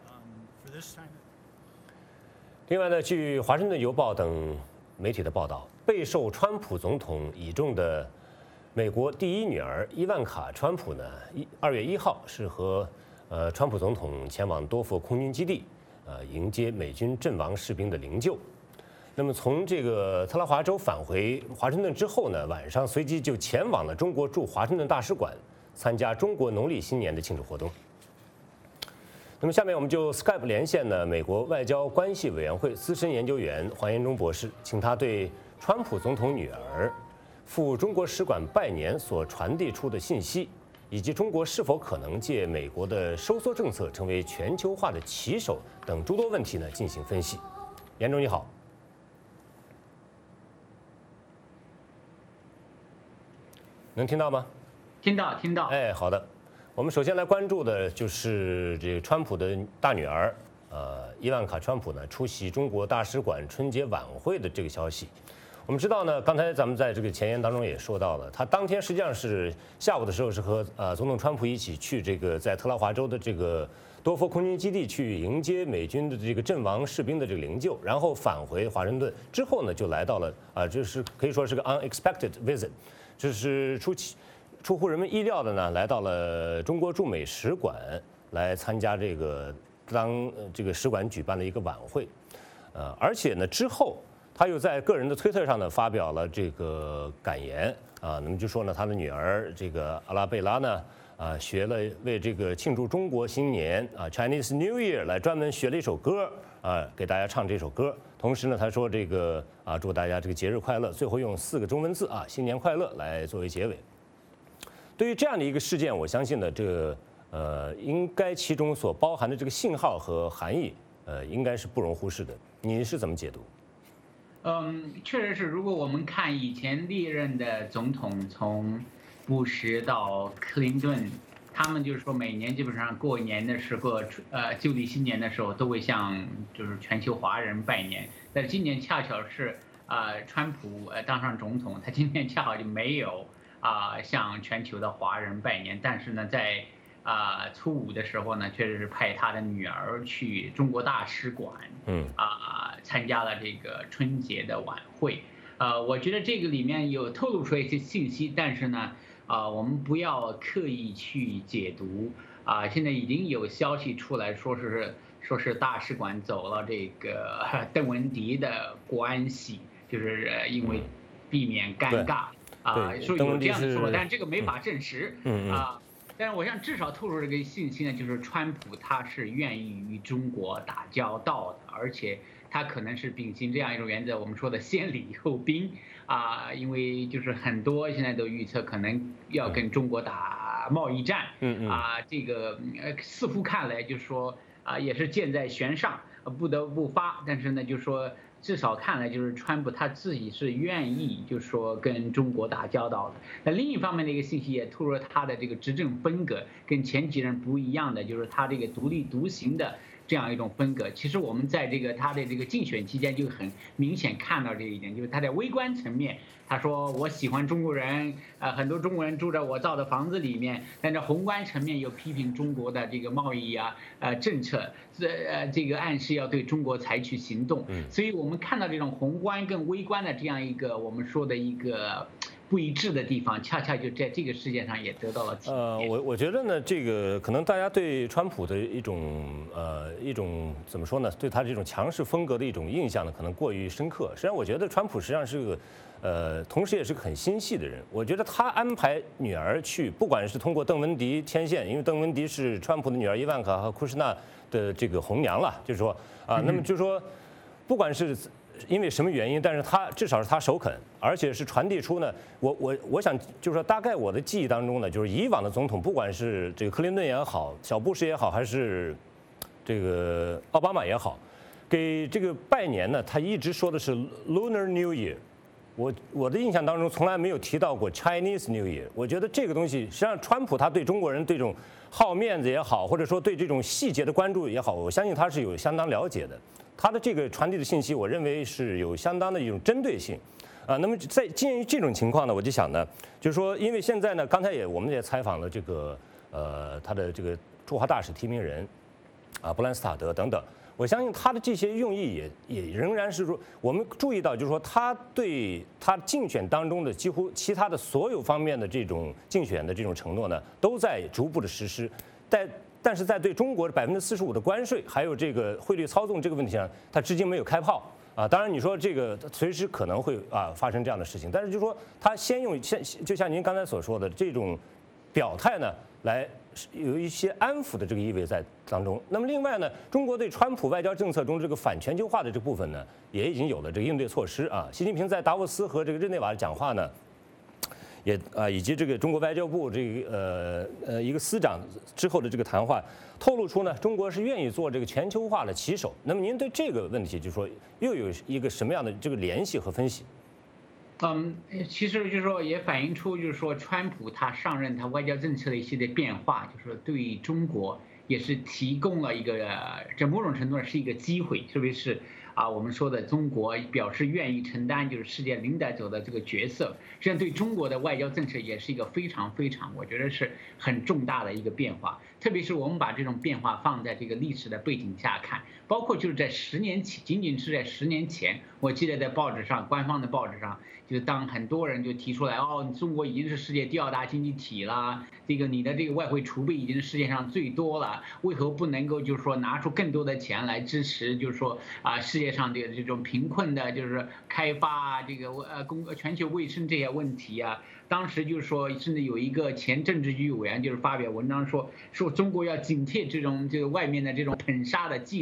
S1: 另外呢，据《华盛顿邮报》等媒体的报道，备受川普总统倚重的美国第一女儿伊万卡·川普呢，2月1号是和川普总统前往多佛空军基地，迎接美军阵亡士兵的灵柩。那么从这个特拉华州返回华盛顿之后呢，晚上随即就前往了中国驻华盛顿大使馆，参加中国农历新年的庆祝活动。那么下面我们就 Skype 连线呢美国外交关系委员会资深研究员黄延忠博士，请他对川普总统女儿赴中国使馆拜年所传递出的信息，以及中国是否可能借美国的收缩政策成为全球化的旗手等诸多问题呢进行分析。延忠你好。能听到吗？
S21: 听到。
S1: 哎，好的。我们首先来关注的就是这个川普的大女儿，伊万卡·川普呢出席中国大使馆春节晚会的这个消息。我们知道呢，刚才咱们在这个前言当中也说到了，他当天实际上是下午的时候是和总统川普一起去这个在特拉华州的这个多佛空军基地去迎接美军的这个阵亡士兵的这个灵柩，然后返回华盛顿之后呢，就来到了这是可以说是个 unexpected visit， 这是出乎人们意料的呢，来到了中国驻美使馆来参加这个这个使馆举办了一个晚会，而且呢之后他又在个人的推特上呢发表了这个感言那么就说呢他的女儿这个阿拉贝拉呢学了为这个庆祝中国新年Chinese New Year 来专门学了一首歌给大家唱这首歌。同时呢，他说这个祝大家这个节日快乐，最后用4个中文字新年快乐来作为结尾。 对于这样的一个事件，我相信呢，这个应该其中所包含的这个信号和含义，应该是不容忽视的。你是怎么解读？
S21: 确实是。如果我们看以前历任的总统，从布什到克林顿，他们就是说每年基本上过年的时候，旧历新年的时候，都会向就是全球华人拜年。但今年恰巧是川普当上总统，他今年恰好就没有向全球的华人拜年。但是呢，在初五的时候呢，确实是派他的女儿去中国大使馆，参加了这个春节的晚会。我觉得这个里面有透露出一些信息，但是呢，我们不要刻意去解读。现在已经有消息出来说是大使馆走了这个邓文迪的关系，就是因为避免尴尬说有这样的说法，但这个没法证实但是我想至少透露这个信息呢，就是川普他是愿意与中国打交道的，而且他可能是秉行这样一种原则，我们说的先礼后兵因为就是很多现在都预测可能要跟中国打贸易战，这个似乎看来就是说也是箭在弦上，不得不发，但是呢，就是说至少看来就是川普他自己是愿意就是说跟中国打交道的。那另一方面的一个信息也透露了他的这个执政风格跟前几任不一样的，就是他这个独立独行的这样一种风格。其实我们在他的这个竞选期间就很明显看到这一点，就是他在微观层面他说我喜欢中国人，很多中国人住在我造的房子里面，但在宏观层面又批评中国的这个贸易政策，这个暗示要对中国采取行动。所以我们看到这种宏观跟微观的这样一个我们说的一个不一致的地方，恰恰就在这个事件上也得到了体现。
S1: 我觉得呢，这个可能大家对川普的一种怎么说呢？对他这种强势风格的一种印象呢，可能过于深刻。实际上，我觉得川普实际上是个同时也是个很心细的人。我觉得他安排女儿去，不管是通过邓文迪牵线，因为邓文迪是川普的女儿伊万卡和库什纳的这个红娘了，就是说那么就是说，不管是因为什么原因，但是他至少是他首肯，而且是传递出呢，我想就是说，大概我的记忆当中呢，就是以往的总统，不管是这个克林顿也好，小布什也好，还是这个奥巴马也好，给这个拜年呢，他一直说的是 Lunar New Year。我的印象当中从来没有提到过 Chinese New Year。我觉得这个东西，实际上川普他对中国人对这种好面子也好，或者说对这种细节的关注也好，我相信他是有相当了解的。他的这个传递的信息，我认为是有相当的一种针对性。那么在鉴于这种情况呢，我就想呢，就是说，因为现在呢，刚才我们也采访了这个他的这个驻华大使提名人布兰斯塔德等等。我相信他的这些用意也仍然是说，我们注意到，就是说他对他竞选当中的几乎其他的所有方面的这种竞选的这种承诺呢，都在逐步的实施。但是在对中国45%的关税，还有这个汇率操纵这个问题上，他至今没有开炮当然你说这个随时可能会发生这样的事情，但是就是说他就像您刚才所说的这种表态呢，来有一些安抚的这个意味在当中。那么另外呢，中国对川普外交政策中这个反全球化的这部分呢，也已经有了这个应对措施习近平在达沃斯和这个日内瓦的讲话呢，也以及这个中国外交部这个一个司长之后的这个谈话，透露出呢，中国是愿意做这个全球化的旗手。那么您对这个问题，就是说又有一个什么样的这个联系和分析？
S21: 其实就是说也反映出就是说川普他上任他外交政策的一系列变化，就是说对中国也是提供了一个在某种程度上是一个机会，特别是我们说的中国表示愿意承担就是世界领导者的这个角色，实际上对中国的外交政策也是一个非常我觉得是很重大的一个变化。特别是我们把这种变化放在这个历史的背景下看，包括就是在10年前，仅仅是在10年前，我记得在报纸上，官方的报纸上，就是当很多人就提出来，中国已经是世界第2大经济体了，这个你的这个外汇储备已经是世界上最多了，为何不能够就是说拿出更多的钱来支持，就是说世界上的这种贫困的，就是开发这个全球卫生这些问题当时就是说，甚至有一个前政治局委员就是发表文章说中国要警惕这个外面的这种捧杀的伎俩，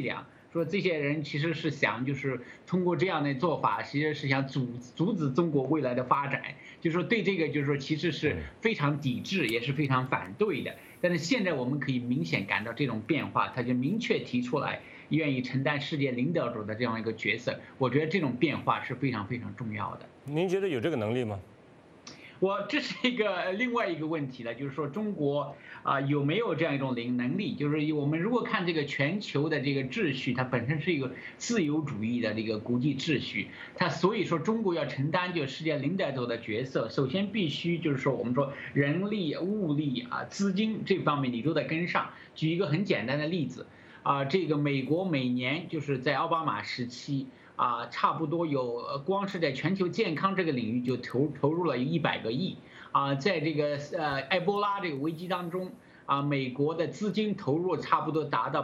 S21: 说这些人其实是想就是通过这样的做法，其实是想阻止中国未来的发展，就是说对这个就是说其实是非常抵制，也是非常反对的。但是现在我们可以明显感到这种变化，他就明确提出来愿意承担世界领导者的这样一个角色。我觉得这种变化是非常非常重要的。
S1: 您觉得有这个能力吗？
S21: 这是另外一个问题了，就是说中国有没有这样一种能力？就是我们如果看这个全球的这个秩序，它本身是一个自由主义的这个国际秩序，所以说中国要承担就世界领导者的角色，首先必须就是说我们说人力、物力资金这方面你都得跟上。举一个很简单的例子这个美国每年就是在奥巴马时期。差不多有光是在全球健康这个领域就投入了100个亿在这个埃博拉这个危机当中美国的资金投入差不多达到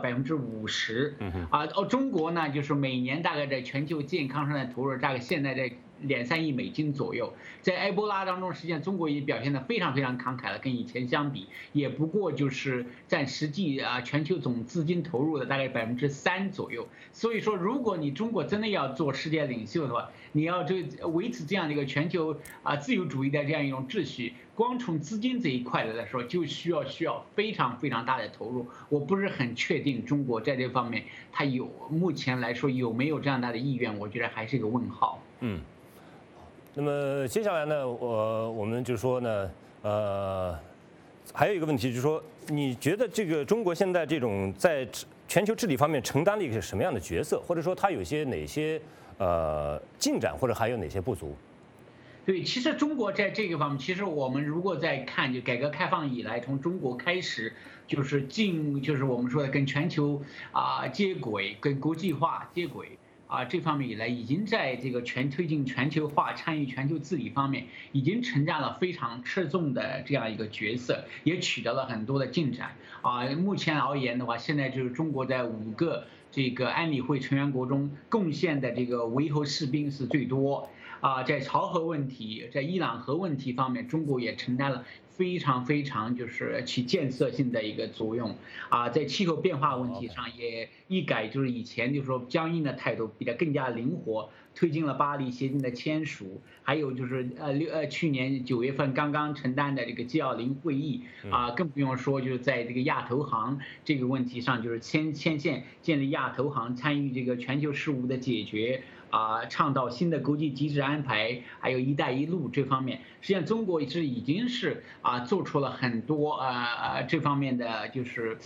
S21: 50%中国呢就是每年大概在全球健康上的投入大概现在在2-3亿美金左右，在埃博拉当中，实际上中国也表现得非常非常慷慨了，跟以前相比，也不过就是占实际全球总资金投入的大概3%左右。所以说，如果你中国真的要做世界领袖的话，你要维持这样的一个全球自由主义的这样一种秩序，光从资金这一块来说，就需要非常非常大的投入。我不是很确定中国在这方面，它目前来说有没有这样大的意愿，我觉得还是一个问号。
S1: 那么接下来呢，我们就说呢，还有一个问题就是说，你觉得这个中国现在这种在全球治理方面承担了一个什么样的角色，或者说它有哪些进展，或者还有哪些不足？
S21: 对，其实中国在这个方面，其实我们如果在看，就改革开放以来，从中国开始就是我们说的跟全球接轨，跟国际化接轨。这方面以来，已经在这个推进全球化、参与全球治理方面，已经承担了非常吃重的这样一个角色，也取得了很多的进展。目前而言的话，现在就是中国在5个这个安理会成员国中贡献的这个维和士兵是最多。在朝核问题、在伊朗核问题方面，中国也承担了非常非常就是起建设性的一个作用在气候变化问题上也一改就是以前就是说僵硬的态度，比它更加灵活，推进了巴黎协定的签署，还有就是去年9月份刚刚承担的这个 G20 会议更不用说就是在这个亚投行这个问题上，就是牵线建立亚投行，参与这个全球事务的解决。倡导新的国际机制安排，还有“一带一路”这方面，实际上中国已经是做出了很多这方面的，就是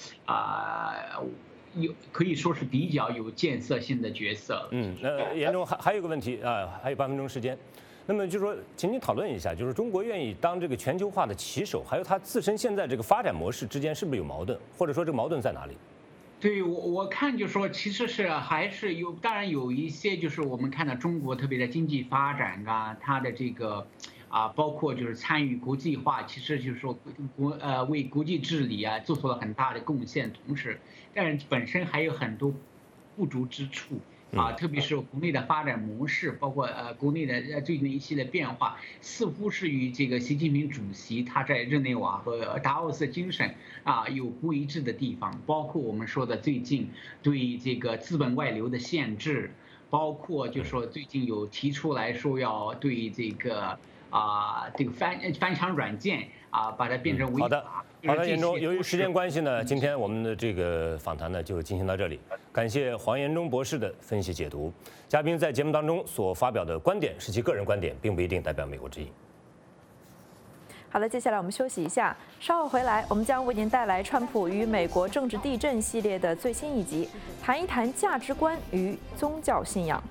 S21: 可以说是比较有建设性的角色。
S1: 严总还有一个问题还有8分钟时间，那么就是说，请您讨论一下，就是中国愿意当这个全球化的旗手，还有它自身现在这个发展模式之间是不是有矛盾，或者说这个矛盾在哪里？
S21: 对我看就是说，其实还是有，当然有一些就是我们看到中国特别在经济发展它的这个包括就是参与国际化，其实就是说为国际治理做出了很大的贡献，同时，但是本身还有很多不足之处。特别是国内的发展模式，包括国内的最近的一系列变化，似乎是与这个习近平主席他在日内瓦和达沃斯精神有不一致的地方，包括我们说的最近对这个资本外流的限制，包括就说最近有提出来说要对这个这个翻墙软件把它变成违法。
S1: 好的，严中，由于时间关系呢，今天我们的这个访谈呢就进行到这里。感谢黄延忠博士的分析解读。嘉宾在节目当中所发表的观点是其个人观点，并不一定代表美国之音。
S2: 好的，接下来我们休息一下，稍后回来，我们将为您带来川普与美国政治地震系列的最新一集，谈一谈价值观与宗教信仰。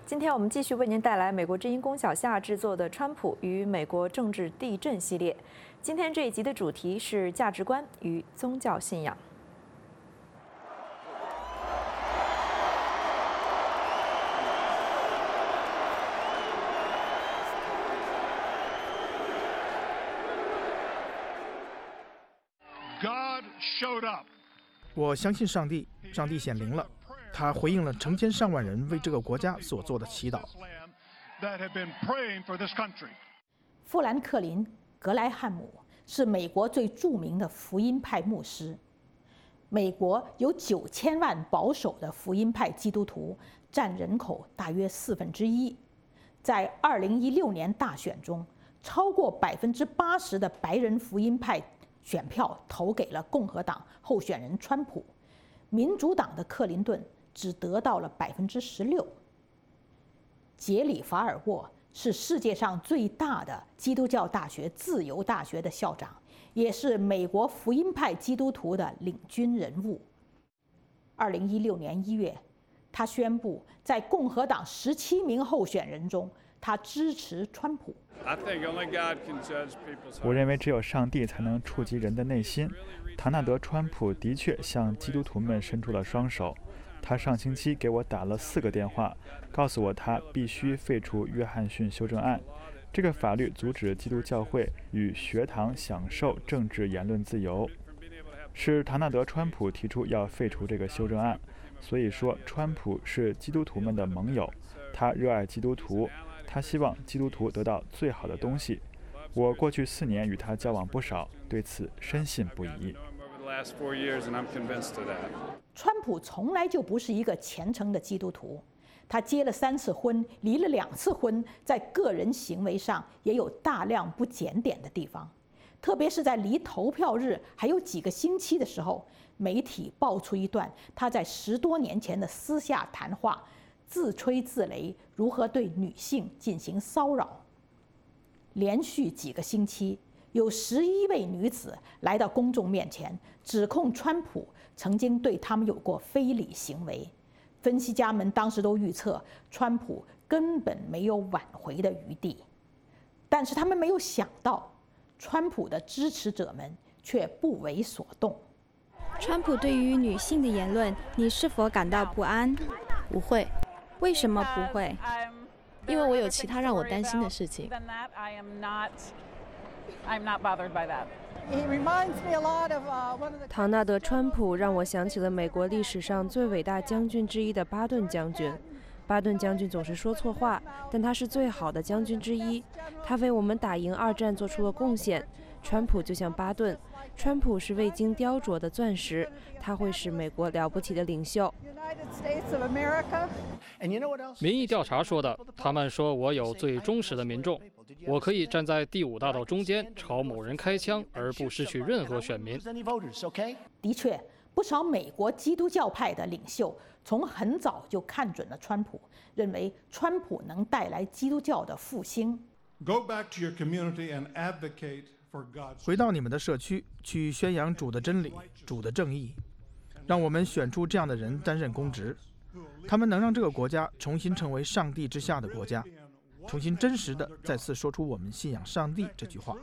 S2: 今天我们继续为您带来美国之音龚小夏制作的《川普与美国政治地震》系列。今天这一集的主题是价值观与宗教信仰。
S3: God showed up. 我相信上帝，上帝显灵了。他回应了成千上万人为这个国家所做的祈祷。
S22: 富兰克林·格莱汉姆是美国最著名的福音派牧师。美国有9000万保守的福音派基督徒，占人口大约1/4。在2016年大选中，超过80%的白人福音派选票投给了共和党候选人川普，民主党的克林顿只得到了16%。杰里·法尔沃是世界上最大的基督教大学自由大学的校长，也是美国福音派基督徒的领军人物。2016年1月，他宣布在共和党17名候选人中，他支持川普。
S23: 我认为只有上帝才能触及人的内心。唐纳德·川普的确向基督徒们伸出了双手。他上星期给我打了4个电话，告诉我他必须废除约翰逊修正案。这个法律阻止基督教会与学堂享受政治言论自由。是唐纳德·川普提出要废除这个修正案，所以说川普是基督徒们的盟友。他热爱基督徒，他希望基督徒得到最好的东西。我过去4年与他交往不少，对此深信不疑。
S22: 川普从来就不是一个虔诚的基督徒，他结了3次婚，离了2次婚，在个人行为上也有大量不检点的地方。特别是在离投票日还有几个星期的时候，媒体爆出一段他在10多年前的私下谈话，自吹自擂如何对女性进行骚扰。连续几个星期，有11位女子来到公众面前，指控川普曾经对他们有过非礼行为。分析家们当时都预测，川普根本没有挽回的余地。但是他们没有想到，川普的支持者们却不为所动。
S24: 川普对于女性的言论，你是否感到不安？
S17: 不会。
S24: 为什么不会？
S17: 因为我有其他让我担心的事情。
S25: 唐纳德·川普让我想起了美国历史上最伟大将军之一的巴顿将军。巴顿将军总是说错话，但他是最好的将军之一。他为我们打赢2战做出了贡献。川普就像巴顿，川普是未经雕琢的钻石，他会是美国了不起的领袖。
S11: 民意调查说的，他们说我有最忠实的民众，我可以站在第5大道中间朝某人开枪，而不失去任何选民。
S22: 的确，不少美国基督教派的领袖从很早就看准了川普，认为川普能带来基督教的复兴。
S3: 回到你们的社区，去宣扬主的真理、主的正义。让我们选出这样的人担任公职，他们能让这个国家重新成为上帝之下的国家，重新真实的再次说出我们信仰上帝这句话。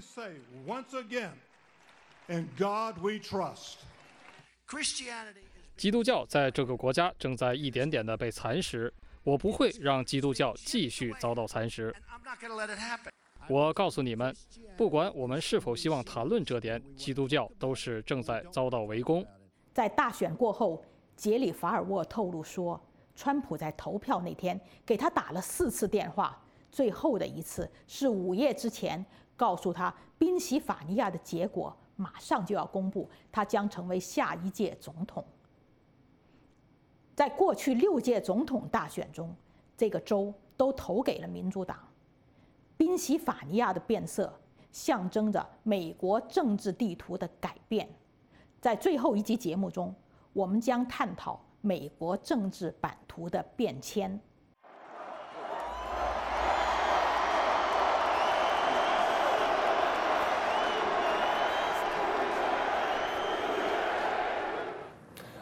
S11: 基督教在这个国家正在一点点的被蚕食，我不会让基督教继续遭到蚕食。我告诉你们，不管我们是否希望谈论这点，基督教都是正在遭到围攻。
S22: 在大选过后，杰里·法尔沃透露说，川普在投票那天给他打了4次电话，最后的一次是午夜之前，告诉他宾夕法尼亚的结果马上就要公布，他将成为下一届总统。在过去6届总统大选中，这个州都投给了民主党。宾夕法尼亚的变色象征着美国政治地图的改变。在最后一集节目中，我们将探讨美国政治版图的变迁。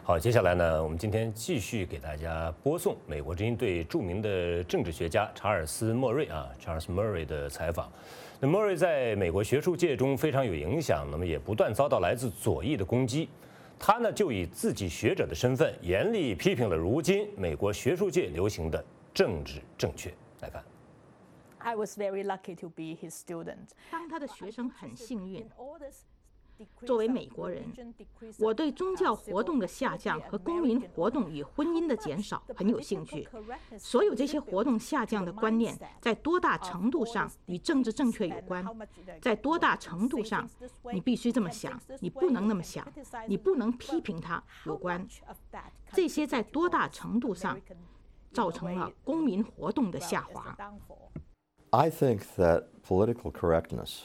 S1: 好，接下来呢，我们今天继续给大家播送美国之音对著名的政治学家查尔斯·莫瑞Charles Murray 的采访。那莫瑞在美国学术界中非常有影响，那么也不断遭到来自左翼的攻击。他呢就以自己学者的身份，严厉批评了如今美国学术界流行的政治正确。来看。
S22: I was very lucky to be his student.
S6: 当他的学生很幸运。作为美国人，我对宗教活动的下降和公民活动与婚姻的减少很有兴趣。所有这些活动下降的观念，在多大程度上与政治正确有关？在多大程度上，你必须这么想，你不能那么想，你不能批评它有关。这些在多大程度上造成了公民活动的下滑。
S7: I think that political correctness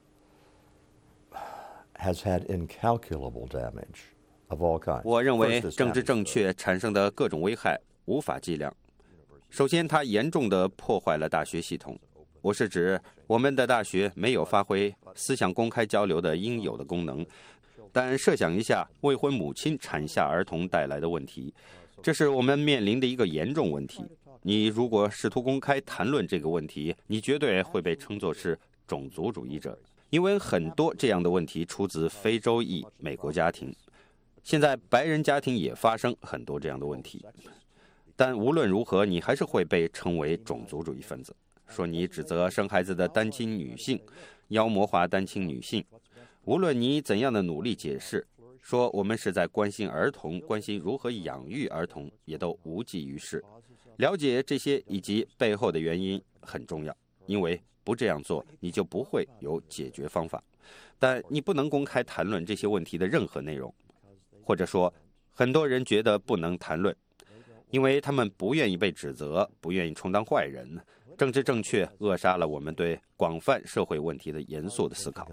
S7: has had incalculable damage of all kinds.
S8: 我认为政治正确产生的各种危害无法计量。首先，它严重地破坏了大学系统。我是指我们的大学没有发挥思想公开交流的应有的功能。但设想一下未婚母亲产下儿童带来的问题，这是我们面临的一个严重问题。你如果试图公开谈论这个问题，你绝对会被称作是种族主义者。因为很多这样的问题出自非洲裔美国家庭，现在白人家庭也发生很多这样的问题。但无论如何，你还是会被称为种族主义分子，说你指责生孩子的单亲女性，妖魔化单亲女性。无论你怎样的努力解释，说我们是在关心儿童，关心如何养育儿童，也都无济于事。了解这些以及背后的原因很重要，因为不这样做，你就不会有解决方法。但你不能公开谈论这些问题的任何内容，或者说，很多人觉得不能谈论，因为他们不愿意被指责，不愿意充当坏人。政治正确扼杀了我们对广泛社会问题的严肃的思考。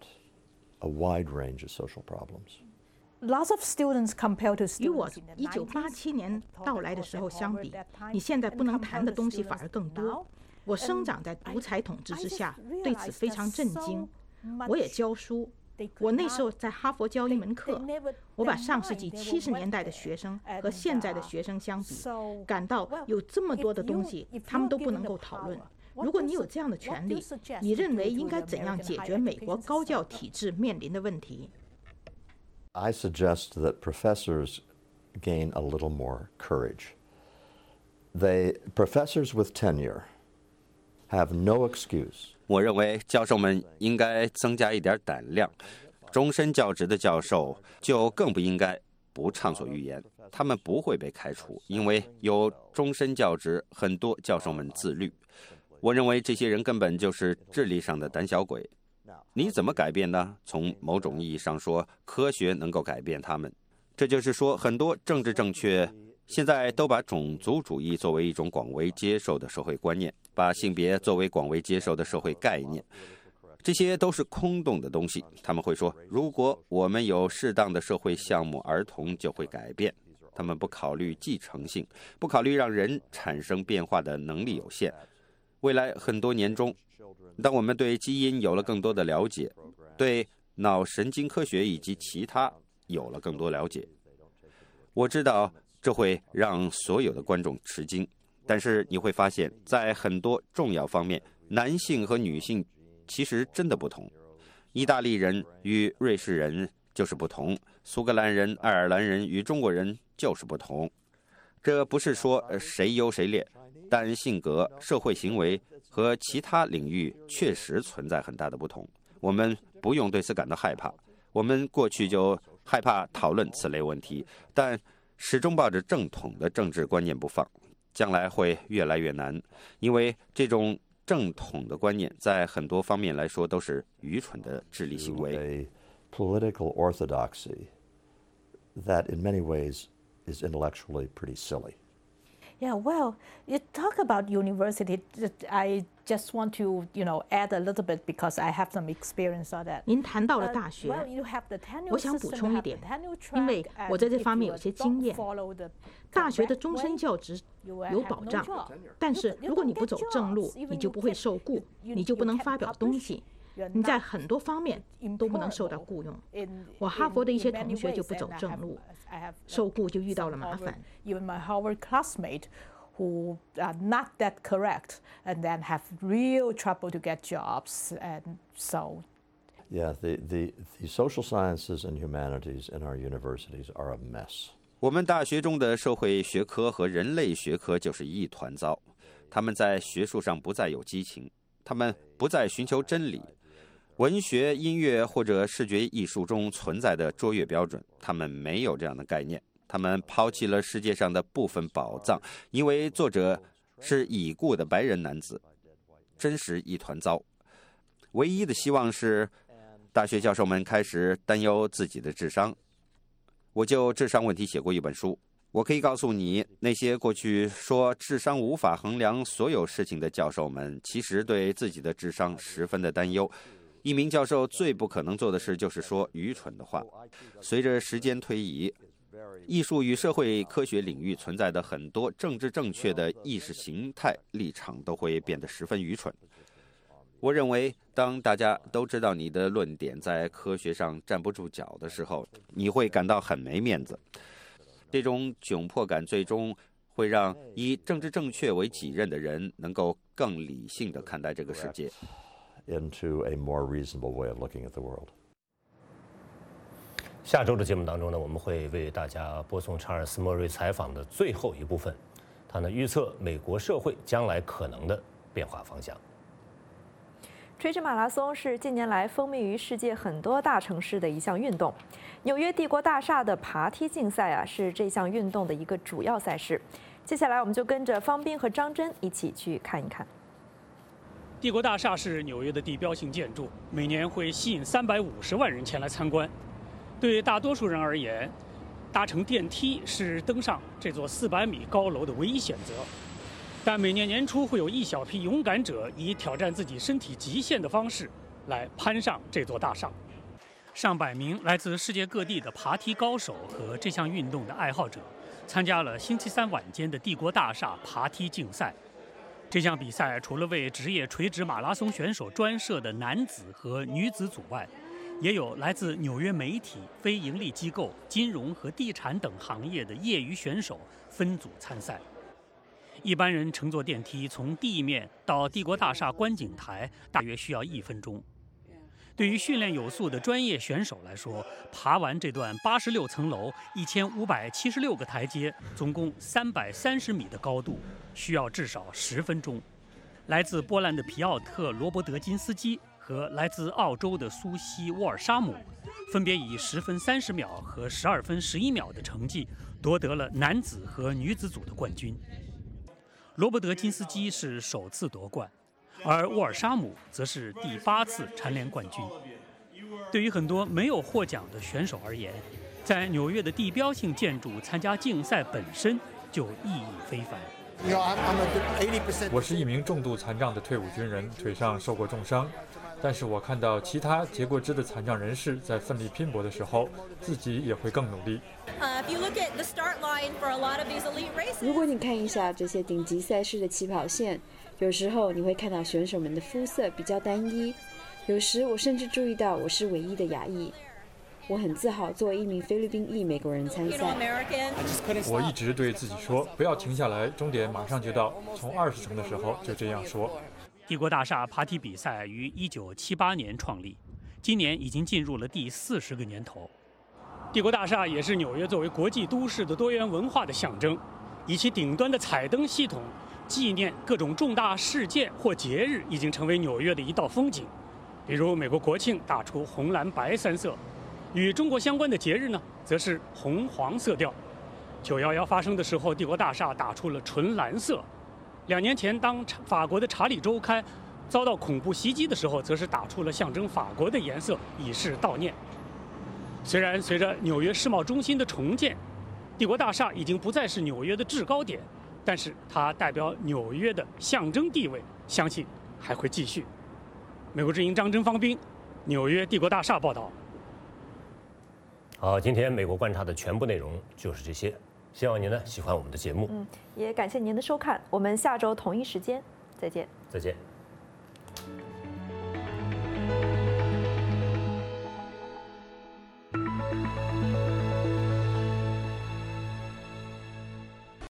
S22: Lots of students compared to students
S6: 与我1987年到来的时候相比，你现在不能谈的东西反而更多。我生长在独裁统治之下，对此非常震惊。我也教书，我那时候在哈佛教一门课，我把上世纪70年代的学生和现在的学生相比，感到有这么多的东西他们都不能够讨论。如果你有这样的权利，你认为应该怎样解决美国高教体制面临的问题？
S7: I suggest that professors gain a little more courage. Professors with tenure have no excuse.
S8: 我认为教授们应该增加一点胆量，终身教职的教授就更不应该不畅所欲言。他们不会被开除，因为有终身教职，很多教授们自律。我认为这些人根本就是智力上的胆小鬼。你怎么改变呢？从某种意义上说，科学能够改变他们。这就是说，很多政治正确现在都把种族主义作为一种广为接受的社会观念，把性别作为广为接受的社会概念。这些都是空洞的东西。他们会说，如果我们有适当的社会项目，儿童就会改变。他们不考虑继承性，不考虑让人产生变化的能力有限。未来很多年中，当我们对基因有了更多的了解，对脑神经科学以及其他有了更多了解，我知道这会让所有的观众吃惊。但是你会发现，在很多重要方面，男性和女性其实真的不同。意大利人与瑞士人就是不同，苏格兰人、爱尔兰人与中国人就是不同。这不是说谁优谁劣，但性格、社会行为和其他领域确实存在很大的不同。我们不用对此感到害怕。我们过去就害怕讨论此类问题，但始终抱着正统的政治观念不放。将来会越来越难，因为这种正统的观念在很多方面来说都是愚蠢的智力行为。
S7: Political orthodoxy that in many ways is intellectually pretty silly.
S22: Yeah, well, you talk about university. I just want to, add a little bit because I have some experience on that.
S6: 您谈到了大学，我想补充一点，因为我在这方面有些经验。大学的终身教职有保障，但是如果你不走正路，你就不会受雇，你就不能发表东西。 你在很多方面都不能受到雇佣。我哈佛的一些同学就不走正路，受雇就遇到了麻烦。
S22: Who are not that correct and then have real trouble to get jobs, and so.
S7: Yeah, the social sciences and humanities in our universities are a mess.
S8: 我们大学中的社会学科和人类学科就是一团糟，他们在学术上不再有激情，他们不再寻求真理。文学、音乐或者视觉艺术中存在的卓越标准，他们没有这样的概念。他们抛弃了世界上的部分宝藏，因为作者是已故的白人男子，真是一团糟。唯一的希望是，大学教授们开始担忧自己的智商。我就智商问题写过一本书，我可以告诉你，那些过去说智商无法衡量所有事情的教授们，其实对自己的智商十分的担忧。一名教授最不可能做的事就是说愚蠢的话。随着时间推移，艺术与社会科学领域存在的很多政治正确的意识形态立场都会变得十分愚蠢。我认为，当大家都知道你的论点在科学上站不住脚的时候，你会感到很没面子。这种窘迫感最终会让以政治正确为己任的人能够更理性地看待这个世界。
S7: Into a more reasonable way of looking at the world.
S1: 下周的节目当中呢，我们会为大家播送查尔斯·莫瑞采访的最后一部分，他呢预测美国社会将来可能的变化方向。
S2: 垂直马拉松是近年来风靡于世界很多大城市的一项运动。纽约帝国大厦的爬梯竞赛是这项运动的一个主要赛事。接下来我们就跟着方斌和张真一起去看一看。
S11: 帝国大厦是纽约的地标性建筑，每年会吸引350万人前来参观。对大多数人而言，搭乘电梯是登上这座400米高楼的唯一选择。但每年年初会有一小批勇敢者以挑战自己身体极限的方式来攀上这座大厦。上百名来自世界各地的爬梯高手和这项运动的爱好者参加了星期三晚间的帝国大厦爬梯竞赛。这项比赛除了为职业垂直马拉松选手专设的男子和女子组外，也有来自纽约媒体、非营利机构、金融和地产等行业的业余选手分组参赛。一般人乘坐电梯从地面到帝国大厦观景台大约需要1分钟。对于训练有素的专业选手来说，爬完这段86层楼、1576个台阶、总共330米的高度，需要至少10分钟。来自波兰的皮奥特·罗伯德金斯基和来自澳洲的苏西·沃尔沙姆，分别以10分30秒和12分11秒的成绩夺得了男子和女子组的冠军。罗伯德金斯基是首次夺冠，而沃尔沙姆则是第8次蝉联冠军。对于很多没有获奖的选手而言，在纽约的地标性建筑参加竞赛本身就意义非凡。
S9: 我是一名重度残障的退伍军人，腿上受过重伤。但是我看到其他截过肢的残障人士在奋力拼搏的时候，自己也会更努力。
S24: 如果你看一下这些顶级赛事的起跑线，有时候你会看到选手们的肤色比较单一，有时我甚至注意到我是唯一的亚裔。我很自豪作为一名菲律宾裔美国人参赛。
S9: 我一直对自己说，不要停下来，终点马上就到。从20层的时候就这样说。
S11: 帝国大厦爬梯比赛于1978年创立，今年已经进入了第40个年头。帝国大厦也是纽约作为国际都市的多元文化的象征，以其顶端的彩灯系统纪念各种重大事件或节日，已经成为纽约的一道风景。比如美国国庆打出红蓝白3色，与中国相关的节日呢，则是红黄色调。911发生的时候，帝国大厦打出了纯蓝色。2年前，当法国的《查理周刊》遭到恐怖袭击的时候，则是打出了象征法国的颜色，以示悼念。虽然随着纽约世贸中心的重建，帝国大厦已经不再是纽约的制高点，但是它代表纽约的象征地位，相信还会继续。美国之音张真、方斌，纽约帝国大厦报道。
S1: 好，今天美国观察的全部内容就是这些。希望您呢喜欢我们的节目。
S2: 也感谢您的收看，我们下周同一时间再见。
S1: 再见。